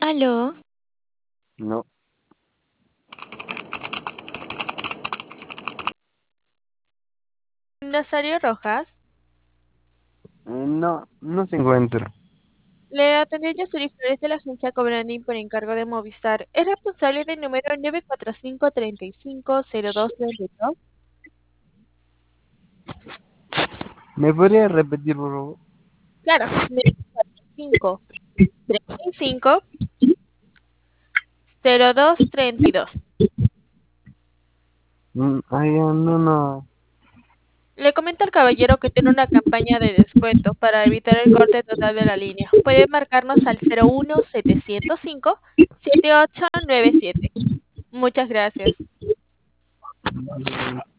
Aló, No, Nazario Rojas, no se encuentra. le atendió Yasuri Flores de la agencia Cobranding por encargo de Movistar. Es responsable del número 945-350232. ¿Me podría repetir, por favor? Claro, 945-350232. No. Le comenta al caballero que tiene una campaña de descuento para evitar el corte total de la línea. Puede marcarnos al 01-705-7897. Muchas gracias.